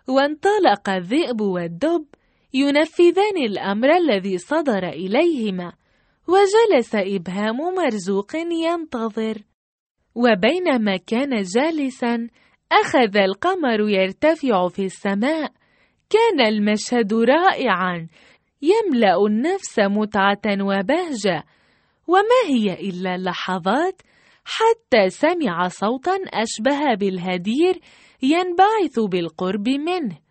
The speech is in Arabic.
وانطلق الذئب والدب ينفذان الأمر الذي صدر إليهما، وجلس إبهام مرزوق ينتظر. وبينما كان جالسا أخذ القمر يرتفع في السماء. كان المشهد رائعا يملأ النفس متعة وبهجة، وما هي إلا لحظات حتى سمع صوتا أشبه بالهدير ينبعث بالقرب منه.